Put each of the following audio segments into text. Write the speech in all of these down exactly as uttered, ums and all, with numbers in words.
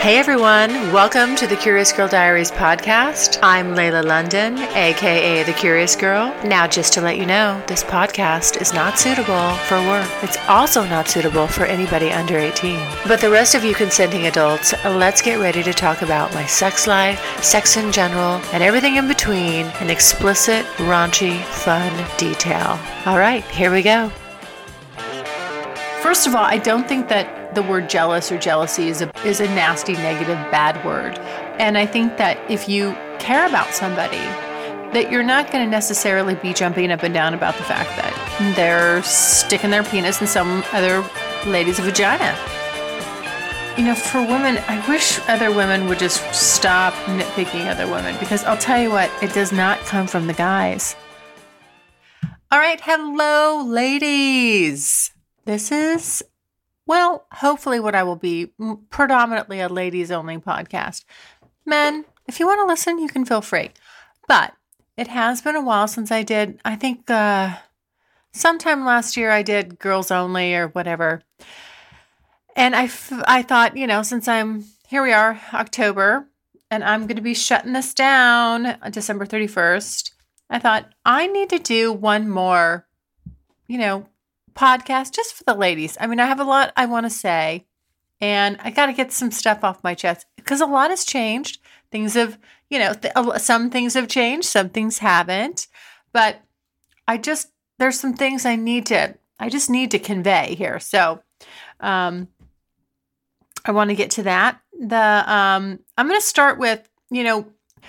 Hey everyone, welcome to the Curious Girl Diaries podcast. I'm Layla London, aka The Curious Girl. Now, just to let you know, this podcast is not suitable for work. It's also not suitable for anybody under eighteen. But the rest of you consenting adults, let's get ready to talk about my sex life, sex in general, and everything in between in explicit, raunchy, fun detail. All right, here we go. First of all, I don't think that the word jealous or jealousy is a, is a nasty, negative, bad word. And I think that if you care about somebody, that you're not going to necessarily be jumping up and down about the fact that they're sticking their penis in some other lady's vagina. You know, for women, I wish other women would just stop nitpicking other women, because I'll tell you what, it does not come from the guys. All right, hello, ladies. This is, well, hopefully what I will be predominantly a ladies only podcast. Men, if you want to listen, you can feel free. But it has been a while since I did, I think uh, sometime last year I did girls only or whatever. And I, f- I thought, you know, since I'm, here we are, October, and I'm going to be shutting this down on December thirty-first. I thought I need to do one more, you know, podcast just for the ladies. I mean, I have a lot I want to say, and I got to get some stuff off my chest because a lot has changed. Things have, you know, th- some things have changed, some things haven't, but I just, there's some things I need to, I just need to convey here. So, um, I want to get to that. The, um, I'm going to start with, you know,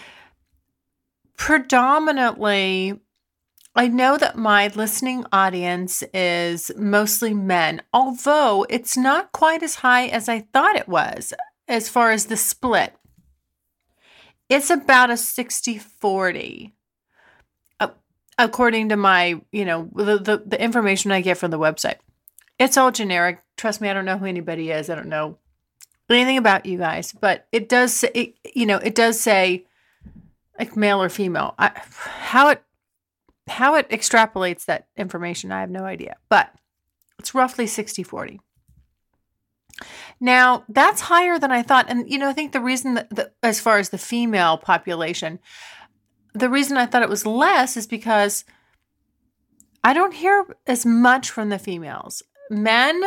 predominantly, I know that my listening audience is mostly men, although it's not quite as high as I thought it was as far as the split. It's about a sixty forty, uh, according to my, you know, the, the, the information I get from the website. It's all generic. Trust me, I don't know who anybody is. I don't know anything about you guys, but it does say, it, you know, it does say like male or female. I, how it How it extrapolates that information, I have no idea, but it's roughly sixty forty. Now, that's higher than I thought. And, you know, I think the reason that, the, as far as the female population, the reason I thought it was less is because I don't hear as much from the females. Men,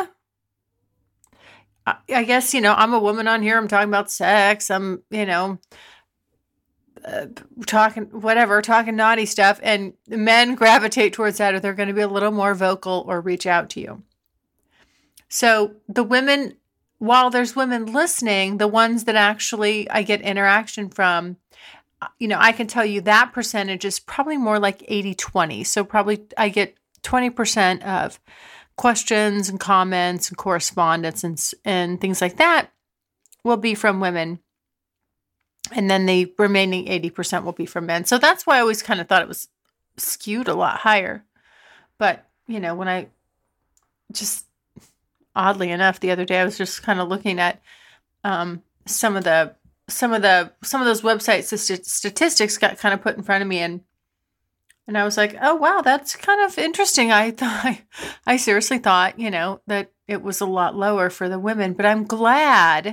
I, I guess, you know, I'm a woman on here. I'm talking about sex. I'm, you know, Uh, talking whatever, talking naughty stuff, and men gravitate towards that, or they're going to be a little more vocal or reach out to you. So the women, while there's women listening, the ones that actually I get interaction from, you know, I can tell you that percentage is probably more like eighty twenty. So probably I get twenty percent of questions and comments and correspondence and, and things like that will be from women. And then the remaining eighty percent will be from men. So that's why I always kind of thought it was skewed a lot higher. But, you know, when I just, oddly enough, the other day I was just kind of looking at um, some of the, some of the, some of those website st- statistics got kind of put in front of me. And, and I was like, oh, wow, that's kind of interesting. I thought, I seriously thought, you know, that it was a lot lower for the women, but I'm glad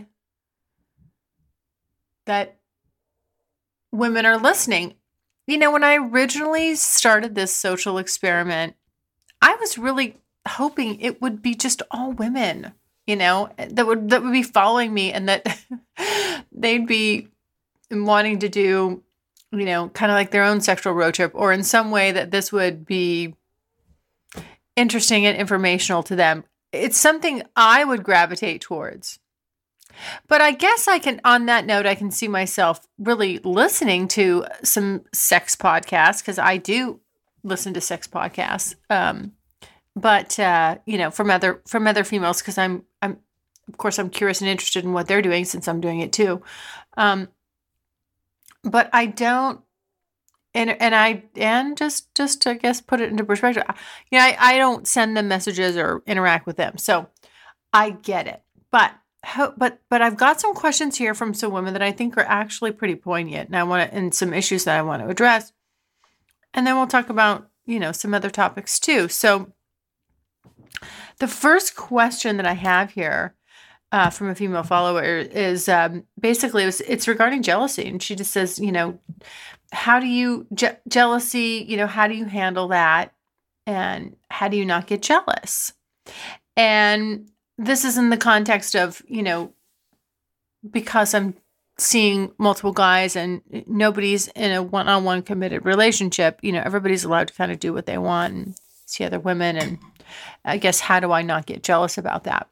that women are listening. You know, when I originally started this social experiment, I was really hoping it would be just all women, you know, that would that would be following me, and that they'd be wanting to do, you know, kind of like their own sexual road trip, or in some way that this would be interesting and informational to them. It's something I would gravitate towards. But I guess I can, on that note, I can see myself really listening to some sex podcasts, because I do listen to sex podcasts. Um, but uh, you know, from other from other females, because I'm I'm of course I'm curious and interested in what they're doing, since I'm doing it too. Um, but I don't, and and I and just just to, I guess, put it into perspective, you know, I, I don't send them messages or interact with them, so I get it, but. How, but but I've got some questions here from some women that I think are actually pretty poignant, and I want to, and some issues that I want to address, and then we'll talk about, you know, some other topics too. So the first question that I have here uh, from a female follower is um, basically it was, it's regarding jealousy. And she just says, you know, how do you, je- jealousy, you know, how do you handle that? And how do you not get jealous? And this is in the context of, you know, because I'm seeing multiple guys and nobody's in a one-on-one committed relationship, you know, everybody's allowed to kind of do what they want and see other women. And I guess, how do I not get jealous about that?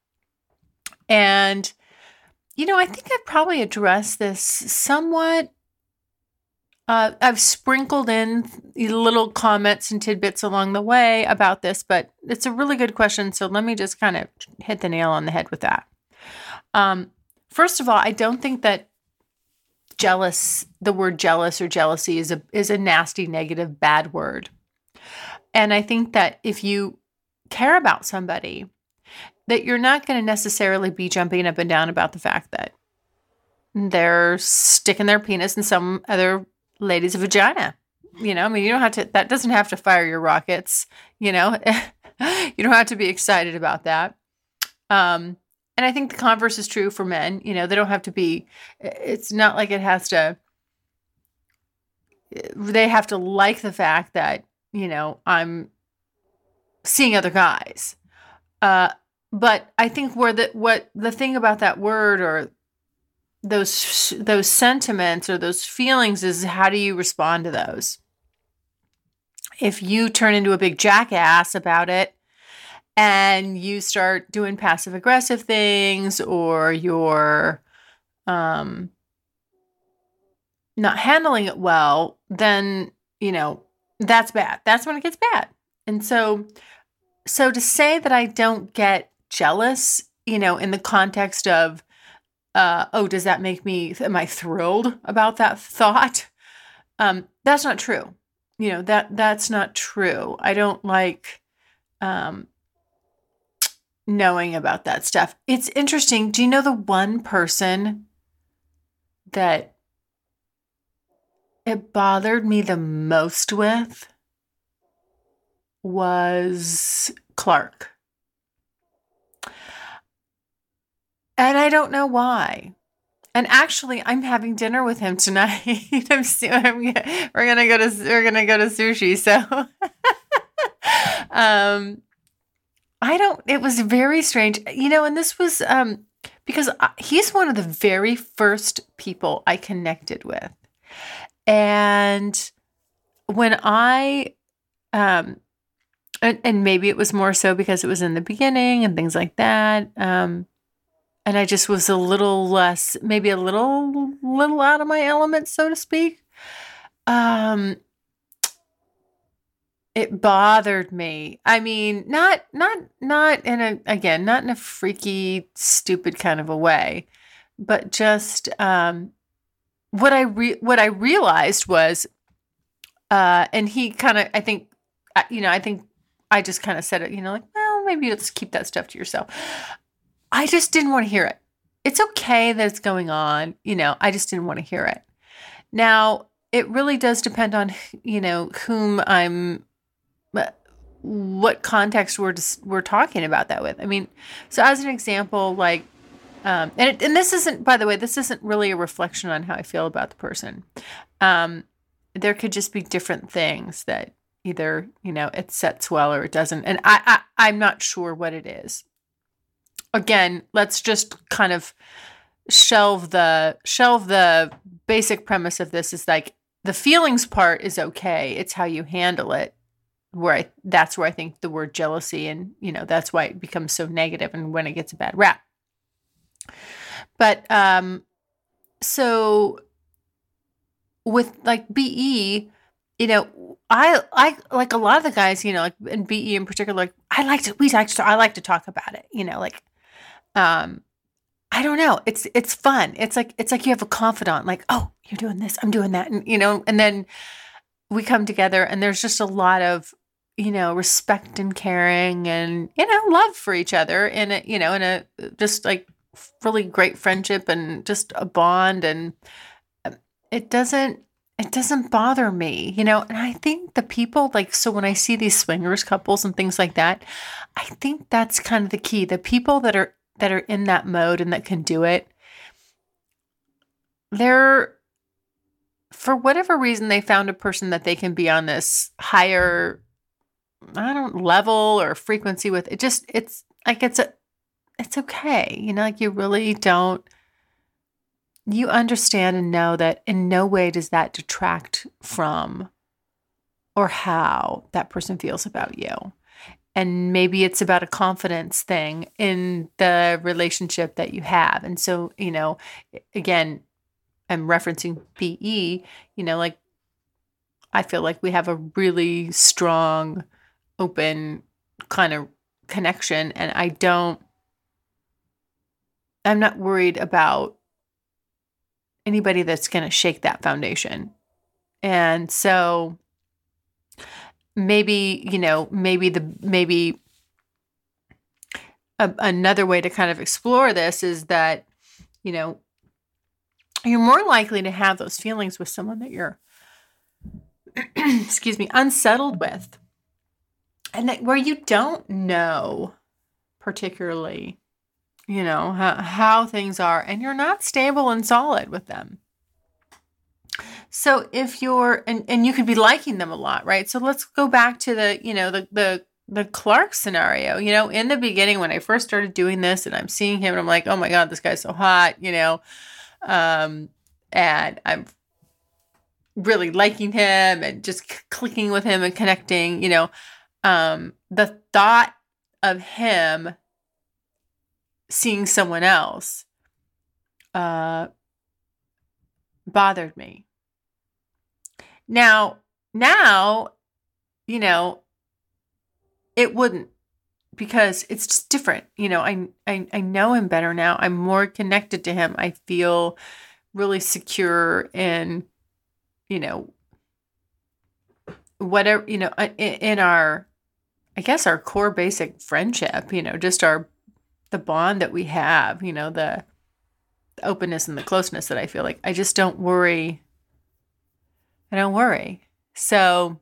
And, you know, I think I've probably addressed this somewhat. Uh, I've sprinkled in little comments and tidbits along the way about this, but it's a really good question. So let me just kind of hit the nail on the head with that. Um, first of all, I don't think that jealous, the word jealous or jealousy is a, is a nasty, negative, bad word. And I think that if you care about somebody, that you're not going to necessarily be jumping up and down about the fact that they're sticking their penis in some other lady's vagina. You know, I mean, you don't have to, that doesn't have to fire your rockets, you know, you don't have to be excited about that. Um, and I think the converse is true for men. You know, they don't have to be, it's not like it has to, they have to like the fact that, you know, I'm seeing other guys. Uh, but I think where the, what the thing about that word or those, those sentiments or those feelings is, how do you respond to those? If you turn into a big jackass about it and you start doing passive aggressive things, or you're, um, not handling it well, then, you know, that's bad. That's when it gets bad. And so, so to say that I don't get jealous, you know, in the context of, uh, oh, does that make me, am I thrilled about that thought? Um, that's not true. You know, that, that's not true. I don't like, um, knowing about that stuff. It's interesting. Do you know the one person that it bothered me the most with was Clark. And I don't know why. And actually, I'm having dinner with him tonight. I'm, I'm, we're gonna go to we're gonna go to sushi. So, um, I don't. It was very strange, you know. And this was um because I, he's one of the very first people I connected with, and when I, um, and, and maybe it was more so because it was in the beginning and things like that. Um. And I just was a little less, maybe a little, little out of my element, so to speak. Um, it bothered me. I mean, not, not, not in a, again, not in a freaky, stupid kind of a way, but just, um, what I re- what I realized was, uh, and he kind of, I think, you know, I think I just kind of said it, you know, like, well, maybe let's keep that stuff to yourself. I just didn't want to hear it. It's okay that it's going on. You know, I just didn't want to hear it. Now, it really does depend on, you know, whom I'm, what context we're just, we're talking about that with. I mean, so as an example, like, um, and it, and this isn't, by the way, this isn't really a reflection on how I feel about the person. Um, there could just be different things that either, you know, it sets well or it doesn't. And I, I I'm not sure what it is. Again, let's just kind of shelve the shelve the basic premise of this is like the feelings part is okay. It's how you handle it. Where I, that's where I think the word jealousy and, you know, that's why it becomes so negative and when it gets a bad rap. But um, so with like B E, you know, I I like a lot of the guys, you know, like in B E in particular, like I like to we like to I like to talk about it, you know, like. Um, I don't know. It's, it's fun. It's like, it's like you have a confidant, like, oh, you're doing this, I'm doing that. And, you know, and then we come together and there's just a lot of, you know, respect and caring and, you know, love for each other in a, you know, in a just like really great friendship and just a bond. And it doesn't, it doesn't bother me, you know, and I think the people like, so when I see these swingers couples and things like that, I think that's kind of the key. The people that are that are in that mode and that can do it, they're, for whatever reason, they found a person that they can be on this higher, I don't level or frequency with. It just, it's like, it's a, it's okay. You know, like you really don't, you understand and know that in no way does that detract from or how that person feels about you. And maybe it's about a confidence thing in the relationship that you have. And so, you know, again, I'm referencing P E, you know, like I feel like we have a really strong, open kind of connection. And I don't, I'm not worried about anybody that's going to shake that foundation. And so maybe, you know, maybe the, maybe a, another way to kind of explore this is that, you know, you're more likely to have those feelings with someone that you're, excuse me, unsettled with. And that where you don't know particularly, you know, how, how things are, and you're not stable and solid with them. So if you're, and, and you could be liking them a lot, right? So let's go back to the, you know, the, the, the Clark scenario. You know, in the beginning, when I first started doing this and I'm seeing him and I'm like, oh my God, this guy's so hot, you know, um, and I'm really liking him and just c- clicking with him and connecting, you know, um, the thought of him seeing someone else, uh, bothered me. Now, now, you know, it wouldn't, because it's just different. You know, I, I, I know him better now. I'm more connected to him. I feel really secure in, you know, whatever, you know, in, in our, I guess our core basic friendship, you know, just our, the bond that we have, you know, the, the openness and the closeness that I feel like. I just don't worry. I don't worry. So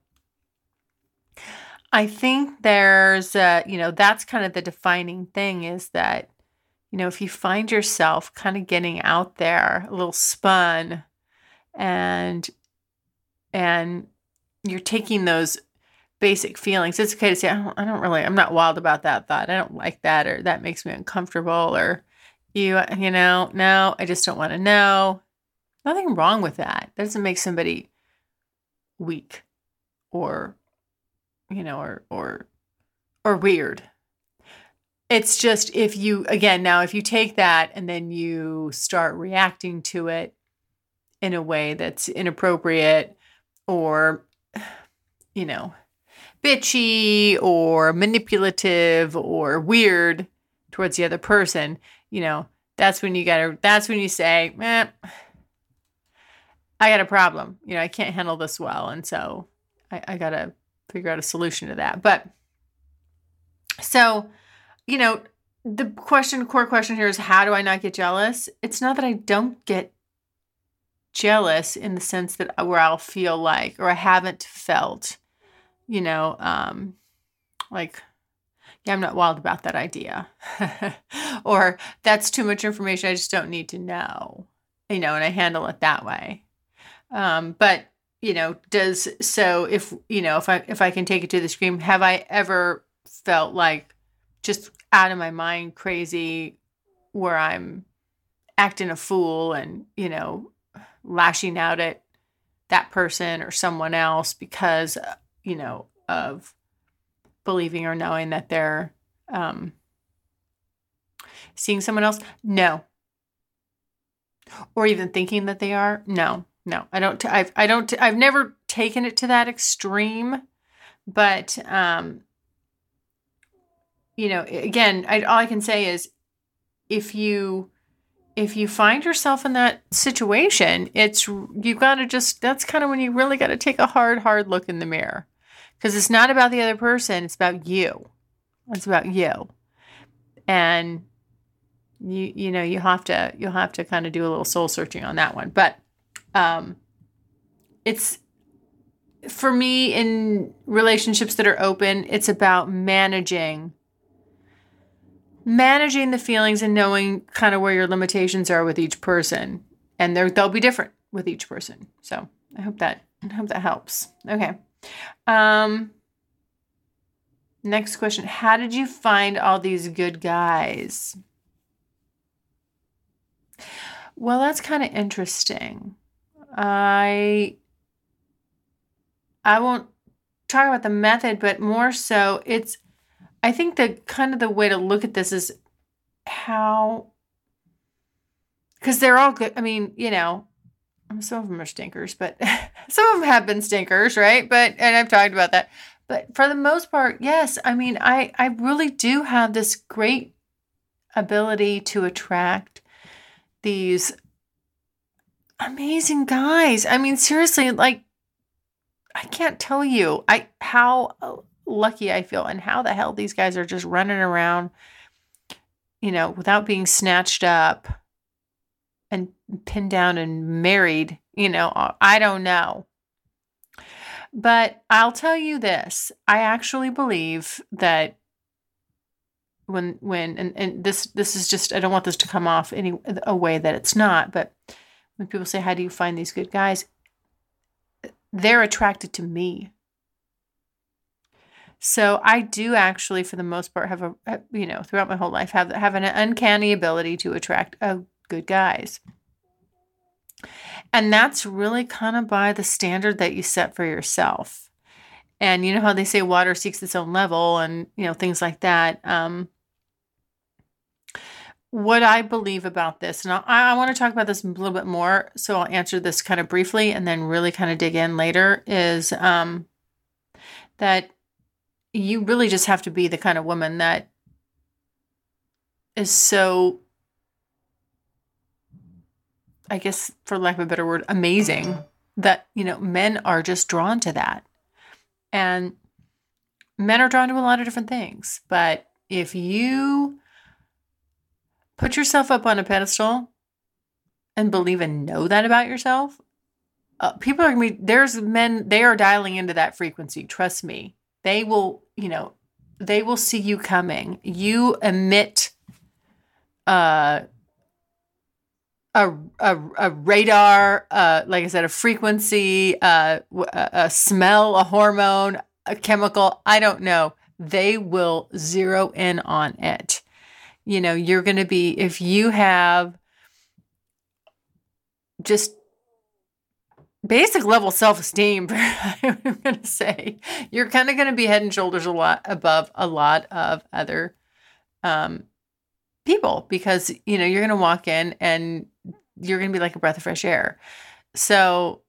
I think there's, uh, you know, that's kind of the defining thing is that, you know, if you find yourself kind of getting out there, a little spun, and, and you're taking those basic feelings, it's okay to say, I don't, I don't really, I'm not wild about that thought. I don't like that, or that makes me uncomfortable, or you, you know, no, I just don't want to know. Nothing wrong with that. That doesn't make somebody weak or, you know, or, or, or weird. It's just, if you, again, now, if you take that and then you start reacting to it in a way that's inappropriate or, you know, bitchy or manipulative or weird towards the other person, you know, that's when you gotta, that's when you say, eh, I got a problem. You know, I can't handle this well. And so I, I gotta figure out a solution to that. But so, you know, the question, core question here is, how do I not get jealous? It's not that I don't get jealous in the sense that where I'll feel like, or I haven't felt, you know, um, like, yeah, I'm not wild about that idea. Or that's too much information. I just don't need to know, you know, and I handle it that way. Um, but, you know, does, so if, you know, if I, if I can take it to the extreme, have I ever felt like just out of my mind crazy where I'm acting a fool and, you know, lashing out at that person or someone else because, you know, of believing or knowing that they're um, seeing someone else? No. Or even thinking that they are? No, no. I don't, I've, I don't, I've never taken it to that extreme, but, um, you know, again, I, all I can say is if you, if you find yourself in that situation, it's, you got to just, that's kind of when you really got to take a hard, hard look in the mirror, because it's not about the other person. It's about you. It's about you. And you, you know, you have to, you'll have to kind of do a little soul searching on that one. But, um, it's, for me, in relationships that are open, it's about managing managing the feelings and knowing kind of where your limitations are with each person. And they're, they'll be different with each person. So I hope that, I hope that helps. Okay. Um, next question. How did you find all these good guys? Well, that's kind of interesting. I, I won't talk about the method, but more so it's, I think the kind of the way to look at this is how, because they're all good. I mean, you know, some of them are stinkers, but some of them have been stinkers, right? But, and I've talked about that. But for the most part, yes. I mean, I, I really do have this great ability to attract these amazing guys. I mean, seriously, like, I can't tell you I how lucky I feel and how the hell these guys are just running around, you know, without being snatched up and pinned down and married, you know, I don't know. But I'll tell you this, I actually believe that when, when, and, and this, this is just, I don't want this to come off any a way that it's not, but when people say, how do you find these good guys? They're attracted to me. So I do actually, for the most part, have a, you know, throughout my whole life, have, have an uncanny ability to attract uh, good guys. And that's really kind of by the standard that you set for yourself. And you know how they say water seeks its own level and, you know, things like that. Um, what I believe about this, and I, I want to talk about this a little bit more, so I'll answer this kind of briefly and then really kind of dig in later, is um, that you really just have to be the kind of woman that is so, I guess, for lack of a better word, amazing, that, you know, men are just drawn to that. And men are drawn to a lot of different things. But if you put yourself up on a pedestal and believe and know that about yourself, uh, people are going to be, there's men, they are dialing into that frequency. Trust me. They will, you know, they will see you coming. You emit uh, a, a, a radar, uh, like I said, a frequency, uh, a, a smell, a hormone, a chemical. I don't know. They will zero in on it. You know, you're going to be, if you have just basic level self-esteem, I'm going to say, you're kind of going to be head and shoulders a lot above a lot of other um, people, because, you know, you're going to walk in and you're going to be like a breath of fresh air. So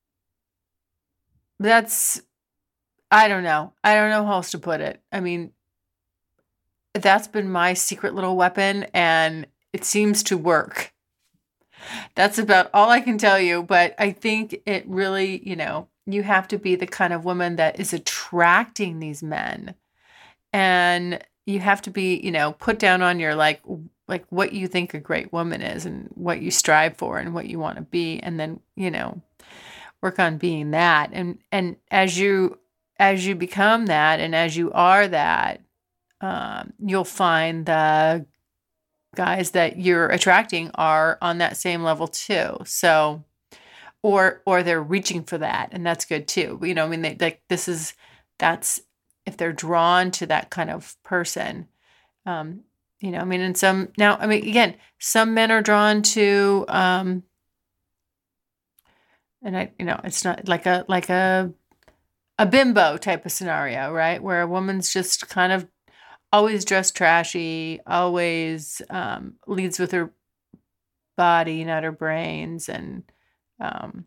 that's, I don't know. I don't know how else to put it. I mean, that's been my secret little weapon, and it seems to work. That's about all I can tell you, but I think it really, you know, you have to be the kind of woman that is attracting these men, and you have to be, you know, put down on your, like, like what you think a great woman is and what you strive for and what you want to be. And then, you know, work on being that. And, and as you, as you become that, and as you are that, um, you'll find the guys that you're attracting are on that same level too. So, or, or they're reaching for that, and that's good too. You know, I mean, they, like, this is, that's, if they're drawn to that kind of person, um, you know, I mean, and some, now, I mean, again, some men are drawn to, um, and I, you know, it's not like a, like a, a bimbo type of scenario, right? Where a woman's just kind of always dressed trashy, always um, leads with her body, not her brains. And um,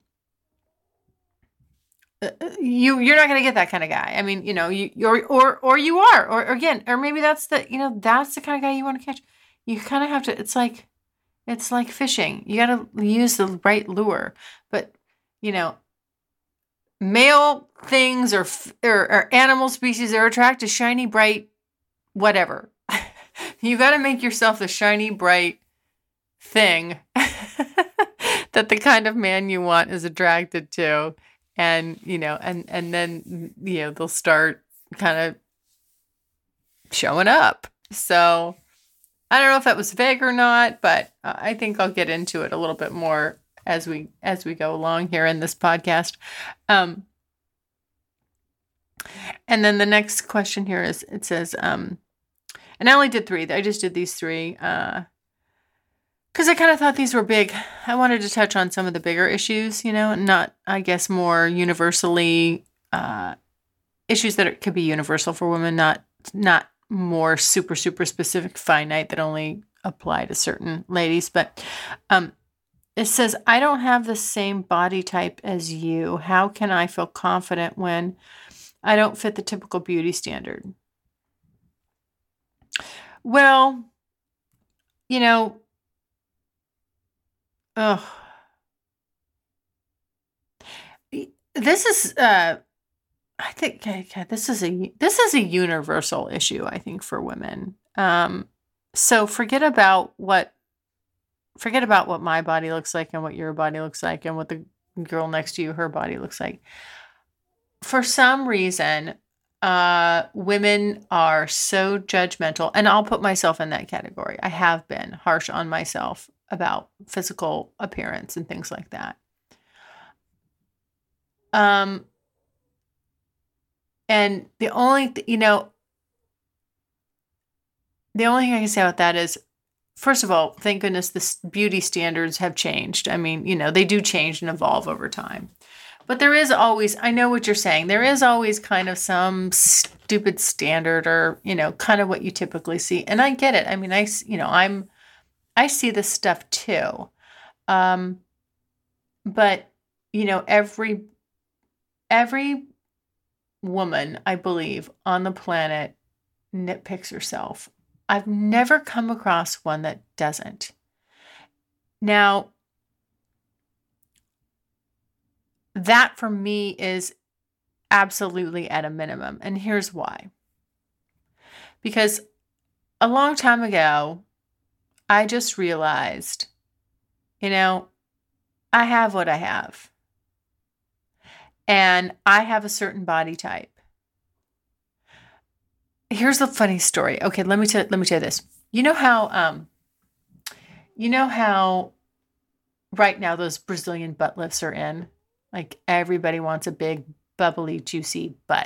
you, you're not going to get that kind of guy. I mean, you know, you, you're, or, or you are, or, or again, or maybe that's the, you know, that's the kind of guy you want to catch. You kind of have to, it's like, it's like fishing. You got to use the right lure. But, you know, male things or, or, or animal species are attracted to shiny, bright, whatever. You got to make yourself the shiny, bright thing that the kind of man you want is attracted to. And, you know, and, and then, you know, they'll start kind of showing up. So I don't know if that was vague or not, but uh, I think I'll get into it a little bit more as we as we go along here in this podcast. Um, and then the next question here is, it says, um, and I only did three. I just did these three because uh, I kind of thought these were big. I wanted to touch on some of the bigger issues, you know, not, I guess, more universally uh, issues that could be universal for women, not not more super, super specific, finite that only apply to certain ladies. But um, it says, I don't have the same body type as you. How can I feel confident when I don't fit the typical beauty standard? Well, you know, oh, this is, uh, I think, okay, this is a this is a universal issue, I think, for women. Um, so forget about what forget about what my body looks like and what your body looks like and what the girl next to you, her body looks like. For some reason, uh, women are so judgmental, and I'll put myself in that category. I have been harsh on myself about physical appearance and things like that. Um. And the only, th- you know, the only thing I can say about that is, first of all, thank goodness the beauty standards have changed. I mean, you know, they do change and evolve over time. But there is always, I know what you're saying, there is always kind of some stupid standard or, you know, kind of what you typically see. And I get it. I mean, I, you know, I'm, I see this stuff too. Um, but, you know, every, every, woman, I believe, on the planet nitpicks herself. I've never come across one that doesn't. Now, that for me is absolutely at a minimum. And here's why. Because a long time ago, I just realized, you know, I have what I have. And I have a certain body type. Here's the funny story. Okay, let me tell let me tell you this. You know how um you know how right now those Brazilian butt lifts are in? Like everybody wants a big, bubbly, juicy butt.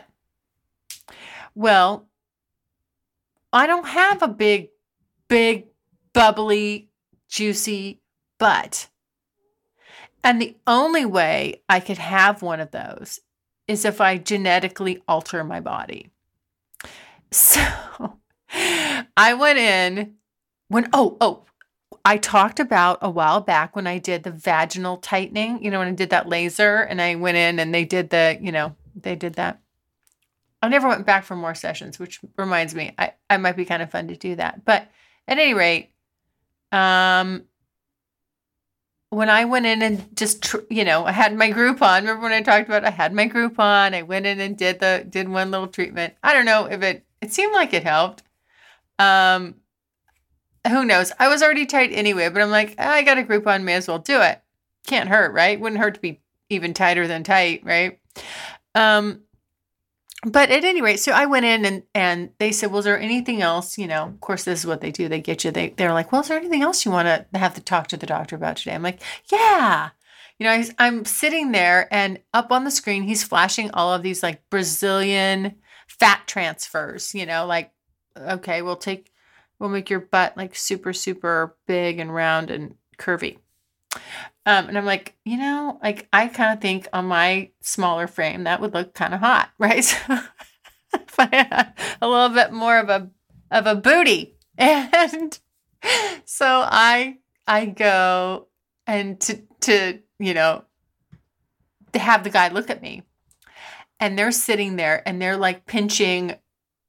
Well, I don't have a big, big, bubbly, juicy butt. And the only way I could have one of those is if I genetically alter my body. So I went in when, oh, oh, I talked about a while back when I did the vaginal tightening, you know, when I did that laser and I went in and they did the, you know, they did that. I never went back for more sessions, which reminds me, I, I might be kind of fun to do that. But at any rate, um, when I went in and just, tr- you know, I had my Groupon. Remember when I talked about, I had my Groupon. I went in and did the, did one little treatment. I don't know if it, it seemed like it helped. Um, who knows? I was already tight anyway, but I'm like, oh, I got a Groupon, may as well do it. Can't hurt, right? Wouldn't hurt to be even tighter than tight, right? Um, but at any rate, so I went in and, and they said, well, is there anything else? You know, of course, this is what they do. They get you, they, they're like, well, is there anything else you want to have to talk to the doctor about today? I'm like, yeah. You know, I, I'm sitting there and up on the screen, he's flashing all of these like Brazilian fat transfers, you know, like, okay, we'll take, we'll make your butt like super, super big and round and curvy. Um, and I'm like, you know, like I kind of think on my smaller frame, that would look kind of hot, right? So if I had a little bit more of a, of a booty. And so I, I go and to, to, you know, to have the guy look at me and they're sitting there and they're like pinching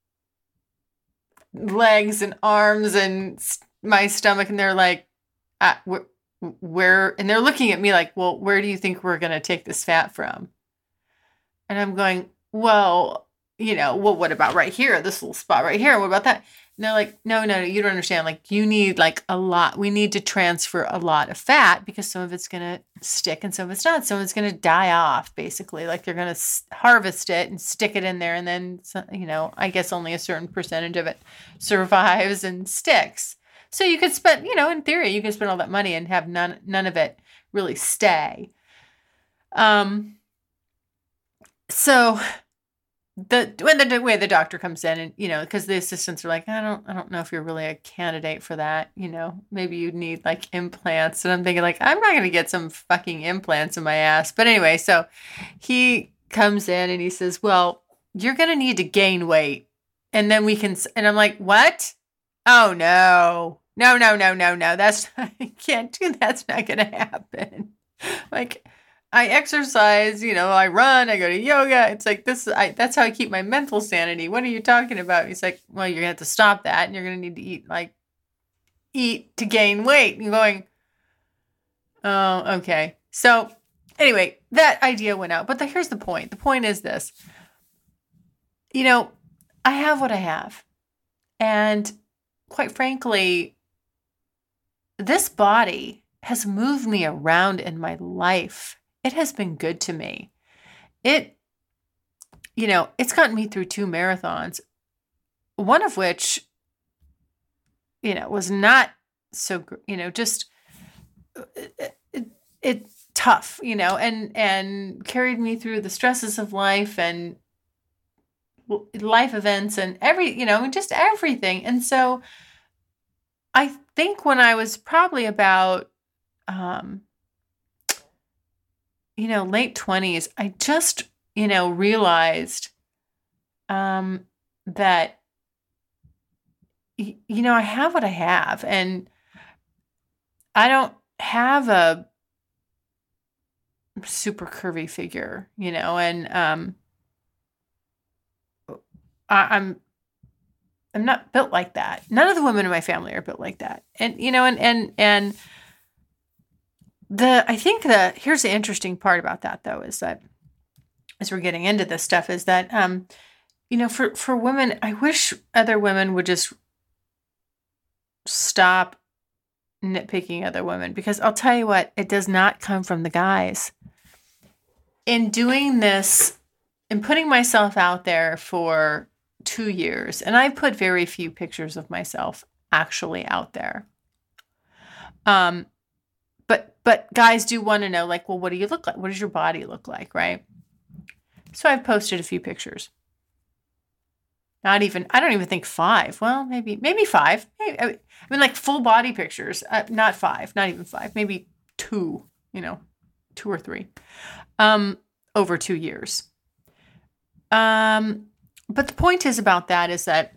legs and arms and my stomach. And they're like, ah, we're, where, and they're looking at me like, well, where do you think we're going to take this fat from? And I'm going, well, you know, well, what about right here? This little spot right here. What about that? And they're like, no, no, no, you don't understand. Like you need like a lot, we need to transfer a lot of fat because some of it's going to stick and some of it's not. Some of it's going to die off basically. Like they're going to harvest it and stick it in there. And then, you know, I guess only a certain percentage of it survives and sticks. So you could spend, you know, in theory, you could spend all that money and have none, none of it really stay. Um, so the, when the way the doctor comes in and, you know, because the assistants are like, I don't, I don't know if you're really a candidate for that. You know, maybe you need like implants. And I'm thinking like, I'm not going to get some fucking implants in my ass. But anyway, so he comes in and he says, well, you're going to need to gain weight. And then we can, and I'm like, what? Oh no, no, no, no, no, no. That's, I can't do, that's not going to happen. Like, I exercise, you know, I run, I go to yoga. It's like this, I, that's how I keep my mental sanity. What are you talking about? He's like, well, you're going to have to stop that. And you're going to need to eat, like, eat to gain weight. And you're going, oh, okay. So anyway, that idea went out. But the, here's the point. The point is this. You know, I have what I have. And quite frankly, this body has moved me around in my life. It has been good to me. It, you know, it's gotten me through two marathons, one of which, you know, was not so, you know, just it, it, it tough, you know, and, and carried me through the stresses of life and life events and every, you know, just everything. And so I think when I was probably about, um, you know, late twenties, I just, you know, realized um, that, y- you know, I have what I have. And I don't have a super curvy figure, you know, and um, I, I'm, I'm not built like that. None of the women in my family are built like that. And, you know, and, and, and, The I think that here's the interesting part about that though is that as we're getting into this stuff is that um you know for for women, I wish other women would just stop nitpicking other women, because I'll tell you what, it does not come from the guys. In doing this and putting myself out there for two years, and I put very few pictures of myself actually out there. Um But but guys do want to know, like, well, what do you look like? What does your body look like, right? So I've posted a few pictures. Not even, I don't even think five. Well, maybe maybe five. Maybe, I mean, like full body pictures. Uh, not five, not even five. Maybe two, you know, two or three um, over two years. Um, but the point is about that is that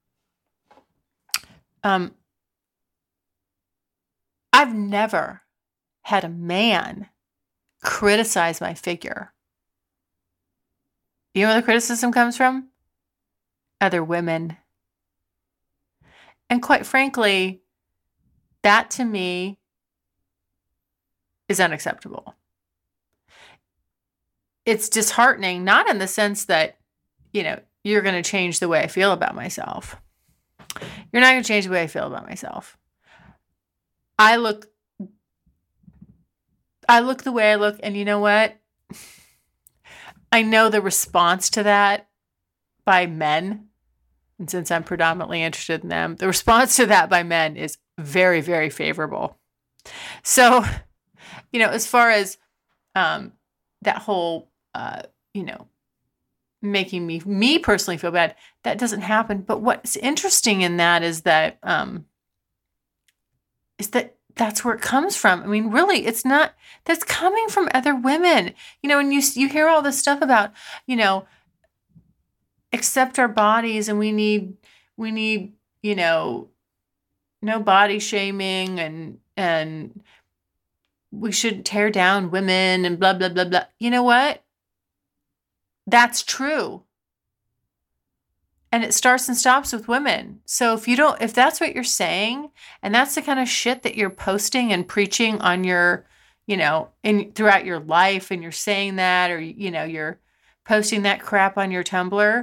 um, I've never had a man criticize my figure. You know where the criticism comes from? Other women. And quite frankly, that to me is unacceptable. It's disheartening, not in the sense that, you know, you're going to change the way I feel about myself. You're not going to change the way I feel about myself. I look I look the way I look, and you know what? I know the response to that by men, and since I'm predominantly interested in them, the response to that by men is very, very favorable. So, you know, as far as um, that whole, uh, you know, making me, me personally feel bad, that doesn't happen. But what's interesting in that is that, um, is that that's where it comes from. I mean, really, it's not, that's coming from other women, you know, and you, you hear all this stuff about, you know, accept our bodies, and we need, we need, you know, no body shaming, and, and we should tear down women and blah, blah, blah, blah. You know what? That's true. And it starts and stops with women. So if you don't, if that's what you're saying, and that's the kind of shit that you're posting and preaching on your, you know, in throughout your life, and you're saying that, or, you know, you're posting that crap on your Tumblr,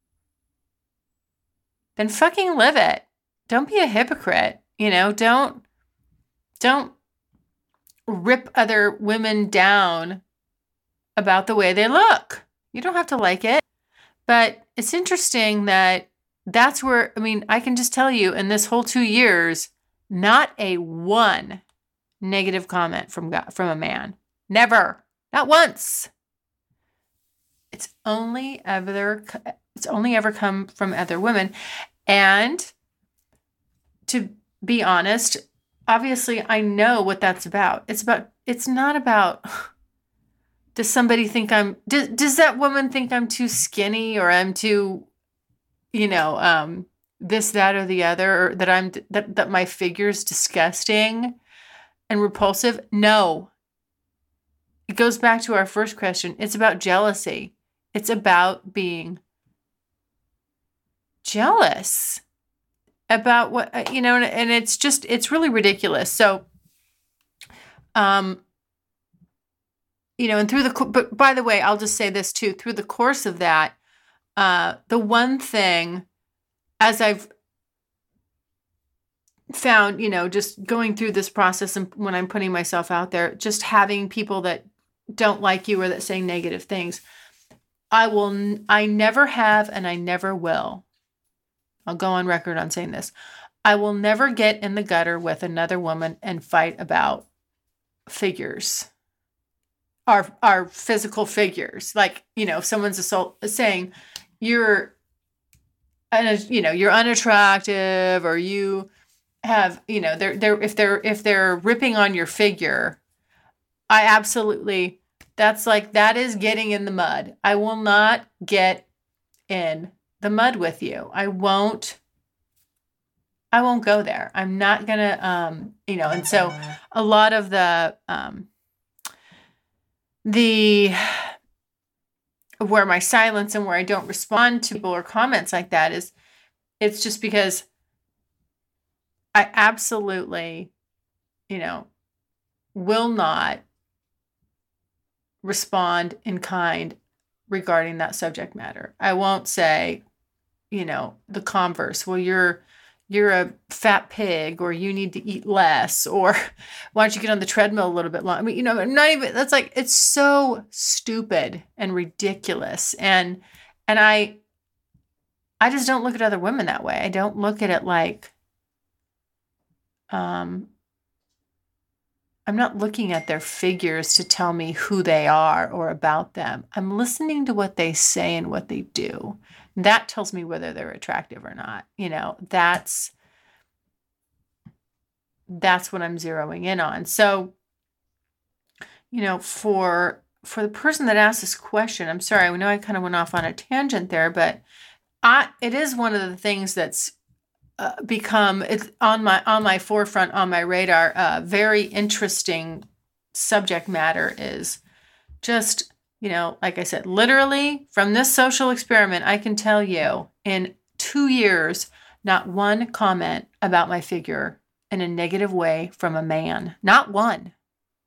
then fucking live it. Don't be a hypocrite. You know, don't, don't rip other women down about the way they look. You don't have to like it. But it's interesting that that's where, I mean, I can just tell you in this whole two years, Not a one negative comment from God, from a man. Never. Not once. It's only ever it's only ever come from other women. And to be honest, obviously I know what that's about. It's about it's not about, does somebody think I'm does, does that woman think I'm too skinny, or I'm too, you know, um this, that, or the other, or that I'm that, that my figure's disgusting and repulsive? No. It goes back to our first question. It's about jealousy. It's about being jealous about what, you know, and, and it's just, it's really ridiculous. So, um, you know, and through the, but by the way, I'll just say this too, through the course of that, uh, the one thing, as I've found, you know, just going through this process and when I'm putting myself out there, just having people that don't like you or that say negative things, I will, I never have, and I never will. I'll go on record on saying this. I will never get in the gutter with another woman and fight about figures, our, our physical figures. Like, you know, if someone's assault saying you're, you know, you're unattractive, or you have, you know, they're, they're, if they're, if they're ripping on your figure, I absolutely, that's like, that is getting in the mud. I will not get in the mud with you. I won't, I won't go there. I'm not going to, um, you know, and so a lot of the, um, the, where my silence and where I don't respond to people or comments like that is, it's just because I absolutely, you know, will not respond in kind regarding that subject matter. I won't say, you know, the converse, well, you're, you're a fat pig, or you need to eat less, or why don't you get on the treadmill a little bit longer? I mean, you know, not even, that's like, it's so stupid and ridiculous. And, and I, I just don't look at other women that way. I don't look at it like, um, I'm not looking at their figures to tell me who they are or about them. I'm listening to what they say and what they do. That tells me whether they're attractive or not. You know, that's, that's what I'm zeroing in on. So, you know, for, for the person that asked this question, I'm sorry, I know I kind of went off on a tangent there, but I, it is one of the things that's Uh, become it's on my on my forefront, on my radar. Uh, very interesting subject matter is just, you know, like I said, literally from this social experiment, I can tell you in two years, not one comment about my figure in a negative way from a man, not one.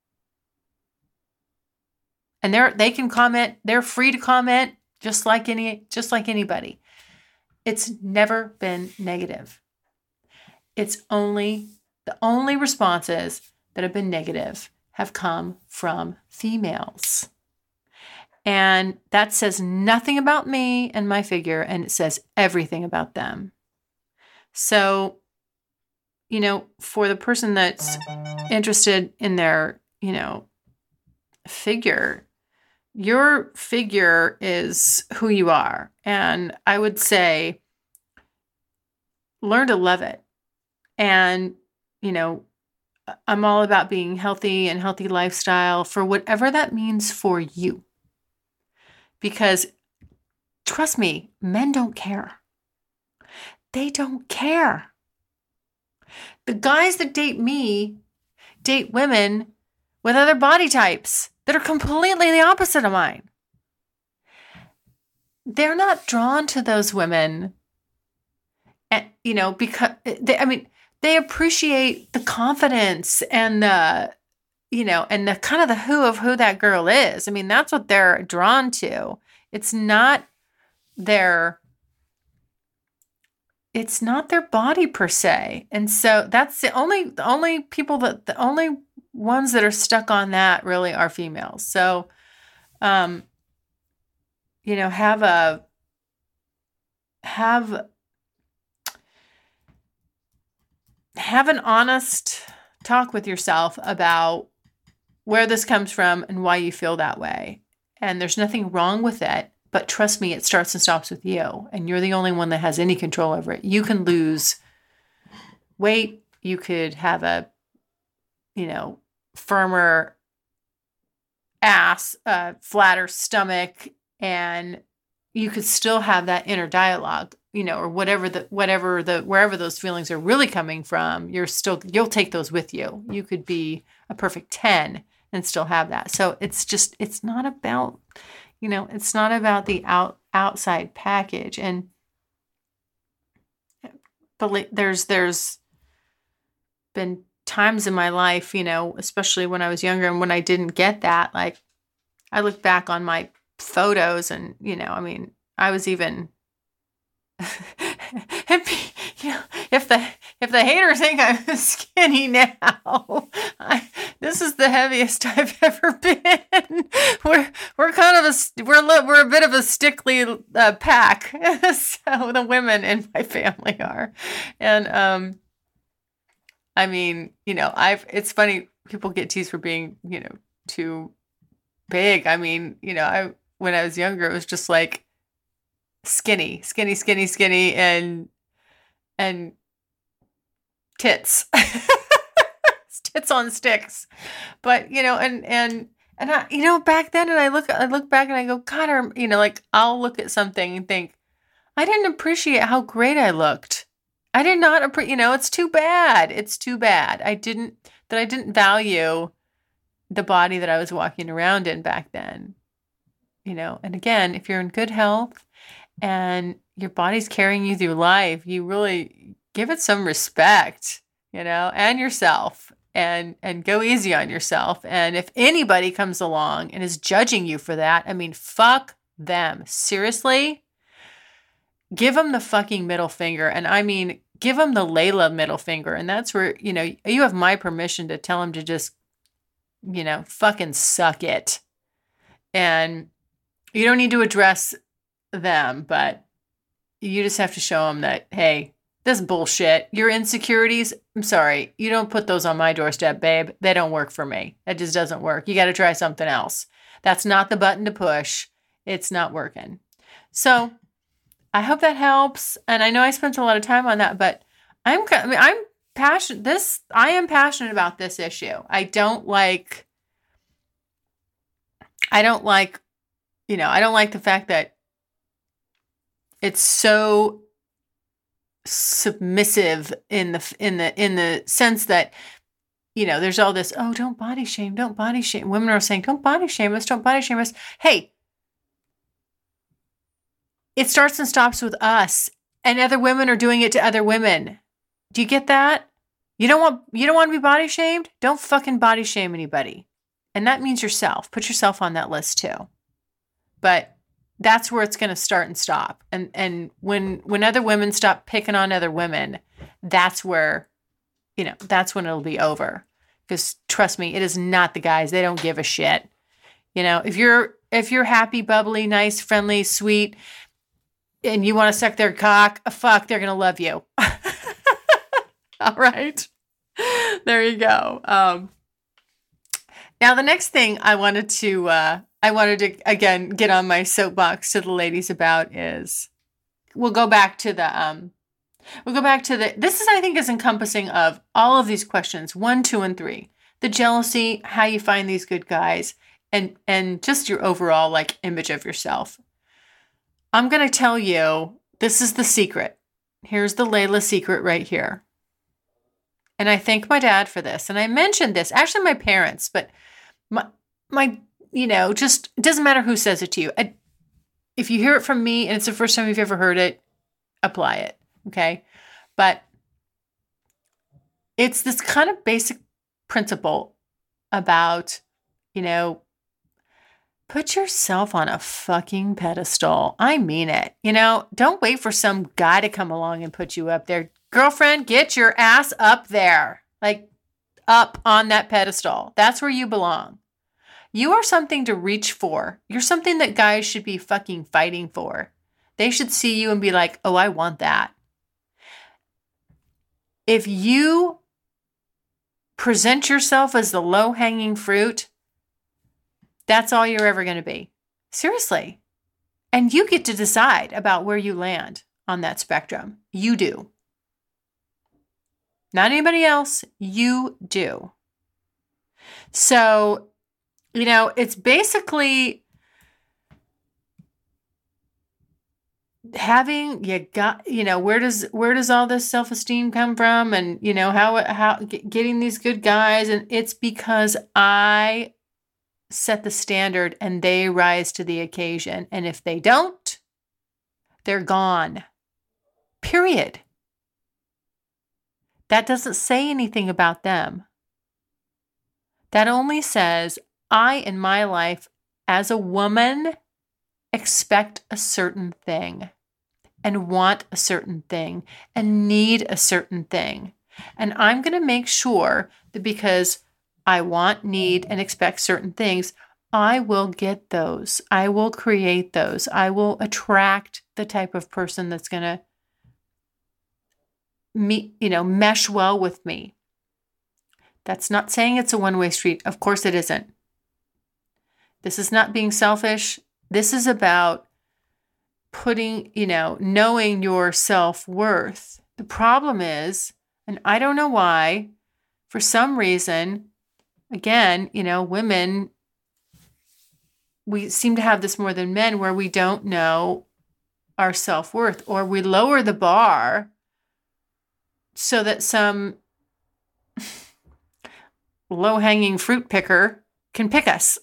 And they're they can comment, they're free to comment just like any just like anybody. It's never been negative. It's only, the only responses that have been negative have come from females. And that says nothing about me and my figure, and it says everything about them. So, you know, for the person that's interested in their, you know, figure, your figure is who you are. And I would say, learn to love it. And, you know, I'm all about being healthy and healthy lifestyle for whatever that means for you. Because trust me, men don't care. They don't care. The guys that date me date women with other body types that are completely the opposite of mine. They're not drawn to those women, and, you know, because they, I mean, they appreciate the confidence and the, you know, and the kind of the who of who that girl is. I mean, that's what they're drawn to. It's not their, it's not their body per se. And so that's the only, the only people that, the only ones that are stuck on that really are females. So, um, you know, have a, have, have an honest talk with yourself about where this comes from and why you feel that way. And there's nothing wrong with it, but trust me, it starts and stops with you. And you're the only one that has any control over it. You can lose weight. You could have a, you know, firmer ass, a flatter stomach, and you could still have that inner dialogue, you know, or whatever the, whatever the, wherever those feelings are really coming from, you're still, you'll take those with you. You could be a perfect ten and still have that. So it's just, it's not about, you know, it's not about the out outside package. And but there's, there's been times in my life, you know, especially when I was younger and when I didn't get that, like I look back on my photos and, you know, I mean, I was even, if, you know, if the, if the haters think I'm skinny now, I, this is the heaviest I've ever been. We're, we're kind of a, we're, we're a bit of a stickly uh, pack. So the women in my family are. And, um, I mean, you know, I've, it's funny, people get teased for being, you know, too big. I mean, you know, I, when I was younger, it was just like skinny, skinny, skinny, skinny, and, and tits, tits on sticks. But, you know, and, and, and I, you know, back then, and I look, I look back and I go, God, I'm, you know, like I'll look at something and think, I didn't appreciate how great I looked. I did not appreciate, you know, it's too bad. It's too bad. I didn't, that I didn't value the body that I was walking around in back then, you know. And again, if you're in good health and your body's carrying you through life, you really give it some respect, you know, and yourself, and, and go easy on yourself. And if anybody comes along and is judging you for that, I mean, fuck them. Seriously. Give them the fucking middle finger. And I mean, give them the Layla middle finger. And that's where, you know, you have my permission to tell them to just, you know, fucking suck it. And you don't need to address them, but you just have to show them that, hey, this bullshit, your insecurities, I'm sorry, you don't put those on my doorstep, babe. They don't work for me. That just doesn't work. You got to try something else. That's not the button to push. It's not working. So I hope that helps. And I know I spent a lot of time on that, but I'm, I mean, I'm passionate. This, I am passionate about this issue. I don't like, I don't like, you know, I don't like the fact that it's so submissive in the, in the, in the sense that, you know, there's all this, oh, don't body shame, don't body shame. Women are saying, don't body shame us, don't body shame us. Hey, it starts and stops with us, and other women are doing it to other women. Do you get that? You don't want, you don't want to be body shamed? Don't fucking body shame anybody. And that means yourself. Put yourself on that list too. But that's where it's going to start and stop. And, and when, when other women stop picking on other women, that's where, you know, that's when it'll be over. Because trust me, it is not the guys. They don't give a shit. You know, if you're, if you're happy, bubbly, nice, friendly, sweet, and you want to suck their cock, fuck, they're going to love you. All right. There you go. Um, now, the next thing I wanted to, uh, I wanted to, again, get on my soapbox to the ladies about is, we'll go back to the, um, we'll go back to the, this is, I think, is encompassing of all of these questions, one, two, and three. The jealousy, how you find these good guys, and, and just your overall, like, image of yourself. I'm going to tell you, this is the secret. Here's the Layla secret right here. And I thank my dad for this. And I mentioned this, actually my parents, but my, my, you know, just, it doesn't matter who says it to you. I, if you hear it from me and it's the first time you've ever heard it, apply it. Okay. But it's this kind of basic principle about, you know, put yourself on a fucking pedestal. I mean it. You know, don't wait for some guy to come along and put you up there. Girlfriend, get your ass up there. Like, up on that pedestal. That's where you belong. You are something to reach for. You're something that guys should be fucking fighting for. They should see you and be like, oh, I want that. if you present yourself as the low-hanging fruit, that's all you're ever going to be. Seriously. And you get to decide about where you land on that spectrum. You do. Not anybody else. You do. So, you know, it's basically having, you got, you know, where does, where does all this self-esteem come from? And, you know, how, how getting these good guys. And it's because I set the standard and they rise to the occasion. And if they don't, they're gone. Period. That doesn't say anything about them. That only says, I, in my life, as a woman, expect a certain thing and want a certain thing and need a certain thing. And I'm going to make sure that because I want, need, and expect certain things, I will get those. I will create those. I will attract the type of person that's going to meet, you know, mesh well with me. That's not saying it's a one-way street. Of course it isn't. This is not being selfish. This is about putting, you know, knowing your self-worth. The problem is, and I don't know why, for some reason, again, you know, women, we seem to have this more than men where we don't know our self-worth, or we lower the bar so that some low-hanging fruit picker can pick us.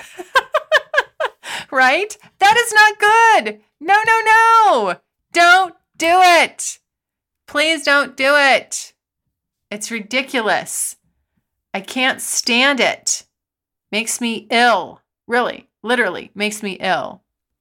Right? That is not good. No, no, no. Don't do it. Please don't do it. It's ridiculous. I can't stand it. Makes me ill. Really, literally makes me ill.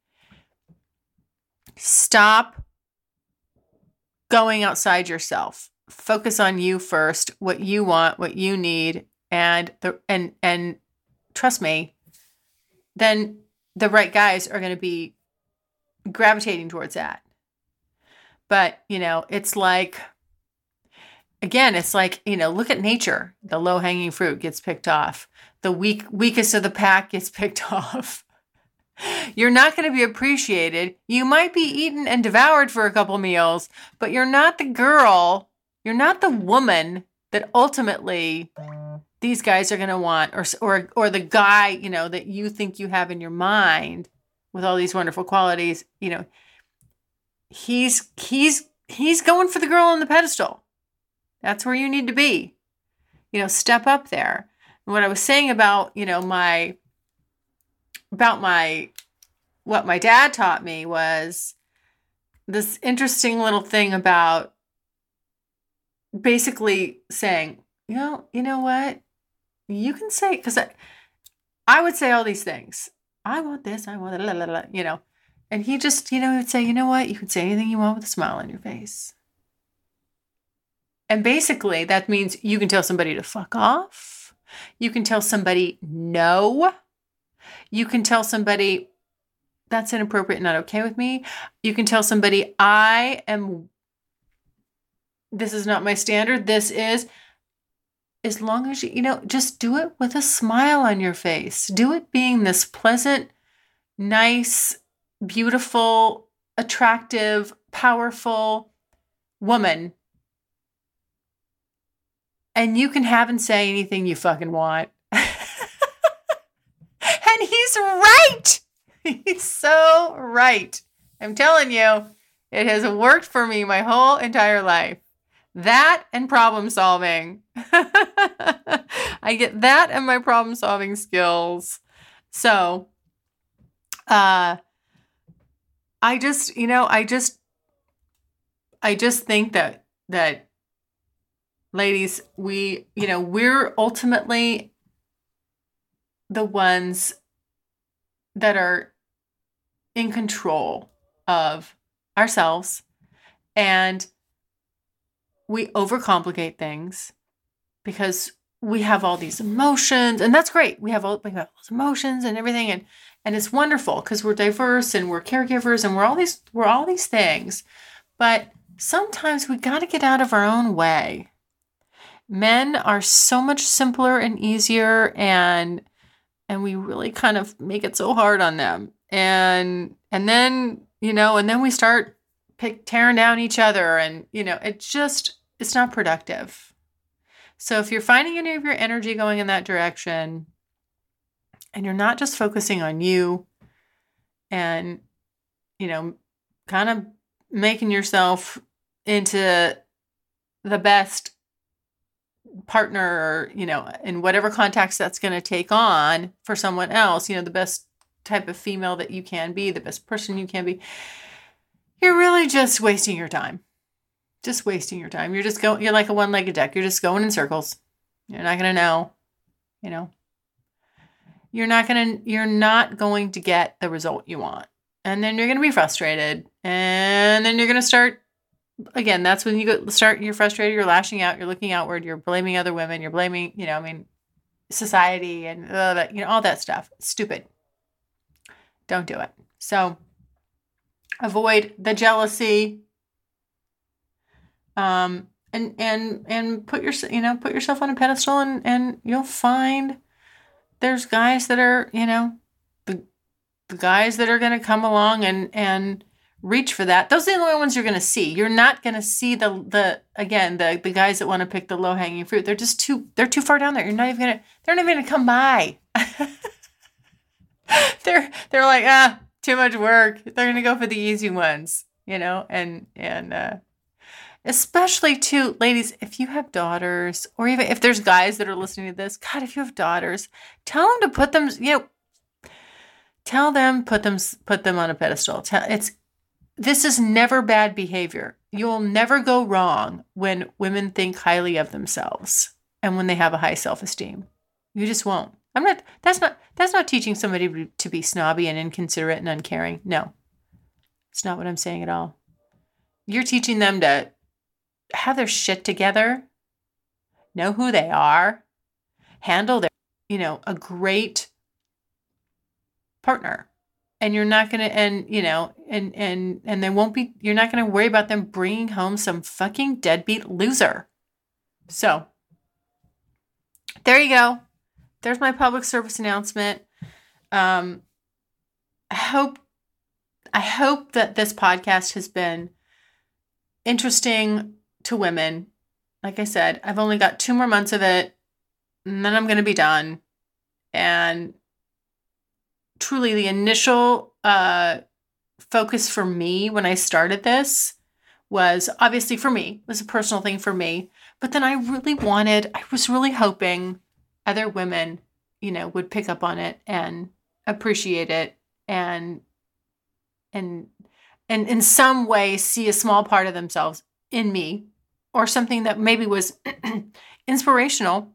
Stop going outside yourself. Focus on you first, what you want, what you need, and the and and trust me, then the right guys are going to be gravitating towards that. But, you know, it's like, again, it's like, you know, look at nature. The low-hanging fruit gets picked off. The weak, weakest of the pack gets picked off. You're not going to be appreciated. You might be eaten and devoured for a couple meals, but you're not the girl, you're not the woman that ultimately these guys are going to want, or, or, or the guy, you know, that you think you have in your mind with all these wonderful qualities, you know, he's, he's, he's going for the girl on the pedestal. That's where you need to be, you know, step up there. And what I was saying about, you know, my, about my, what my dad taught me was this interesting little thing about basically saying, you know, you know what? You can say, because I, I would say all these things. I want this, I want that, you know. And he just, you know, would say, you know what? You can say anything you want with a smile on your face. And basically, that means you can tell somebody to fuck off. You can tell somebody no. You can tell somebody that's inappropriate and not okay with me. You can tell somebody I am, this is not my standard. This is, as long as you, you know, just do it with a smile on your face. Do it being this pleasant, nice, beautiful, attractive, powerful woman. And you can have and say anything you fucking want. And he's right. He's so right. I'm telling you, it has worked for me my whole entire life. That and problem solving. I get that and my problem solving skills. So, uh, I just, you know, I just, I just think that, that ladies, we, you know, we're ultimately the ones that are in control of ourselves, and we overcomplicate things because we have all these emotions, and that's great. We have all, we have all those emotions and everything, and and it's wonderful because we're diverse and we're caregivers and we're all these we're all these things. But sometimes we got to get out of our own way. Men are so much simpler and easier, and and we really kind of make it so hard on them. And and then, you know, and then we start pick, tearing down each other, and, you know, it just, it's not productive. So if you're finding any of your energy going in that direction, and you're not just focusing on you and, you know, kind of making yourself into the best partner, you know, in whatever context that's going to take on for someone else, you know, the best type of female that you can be, the best person you can be, you're really just wasting your time. Just wasting your time. You're just going, you're like a one-legged duck. You're just going in circles. You're not going to know, you know, you're not going to, you're not going to get the result you want. And then you're going to be frustrated. And then you're going to start, again, that's when you go, start, you're frustrated, you're lashing out, you're looking outward, you're blaming other women, you're blaming, you know, I mean, society and uh, that, you know, all that stuff. It's stupid. Don't do it. So avoid the jealousy. Um, and, and, and put your, you know, put yourself on a pedestal, and, and you'll find there's guys that are, you know, the, the guys that are going to come along and, and reach for that. Those are the only ones you're going to see. You're not going to see the, the, again, the, the guys that want to pick the low hanging fruit. They're just too, they're too far down there. You're not even going to, they're not even going to come by. they're, they're like, ah, too much work. They're going to go for the easy ones, you know, and, and, uh, especially too, ladies, if you have daughters, or even if there's guys that are listening to this, God, if you have daughters, tell them to put them, you know, tell them, put them, put them on a pedestal. Tell, it's, this is never bad behavior. You'll never go wrong when women think highly of themselves and when they have a high self-esteem. You just won't. I'm not, that's not, that's not teaching somebody to be snobby and inconsiderate and uncaring. No, it's not what I'm saying at all. You're teaching them to have their shit together, know who they are, handle their, you know, a great partner. And you're not going to, and, you know, and, and, and they won't be, you're not going to worry about them bringing home some fucking deadbeat loser. So there you go. There's my public service announcement. Um, I hope, I hope that this podcast has been interesting to women. Like I said, I've only got two more months of it, and then I'm going to be done. And truly, the initial uh, focus for me when I started this was obviously for me, it was a personal thing for me. But then I really wanted, I was really hoping other women, you know, would pick up on it and appreciate it, and and and in some way see a small part of themselves in me, or something that maybe was inspirational.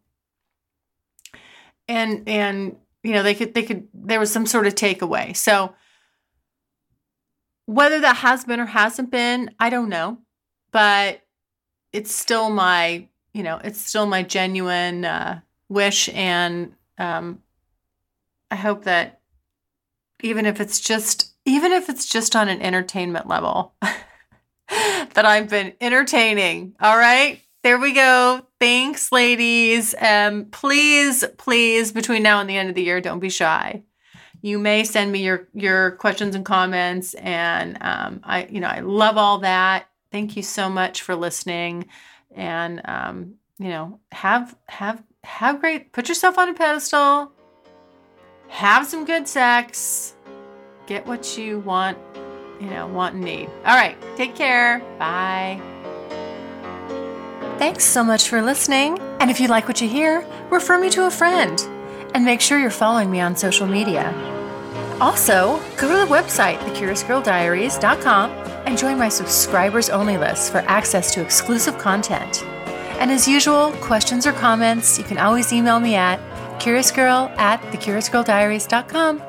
And and you know, they could they could there was some sort of takeaway. So whether that has been or hasn't been, I don't know, but it's still my, you know, it's still my genuine uh, wish. And um, I hope that even if it's just, even if it's just on an entertainment level, that I've been entertaining. All right, there we go. Thanks, ladies. Um, please, please, between now and the end of the year, don't be shy. You may send me your, your questions and comments, and um, I, you know, I love all that. Thank you so much for listening, and um, you know, have have have great. Put yourself on a pedestal. Have some good sex. Get what you want, you know, want and need. All right, take care. Bye. Thanks so much for listening. And if you like what you hear, refer me to a friend. And make sure you're following me on social media. Also, go to the website, the curious girl diaries dot com, and join my subscribers only list for access to exclusive content. And as usual, questions or comments, you can always email me at curiousgirl at the curious girl diaries dot com.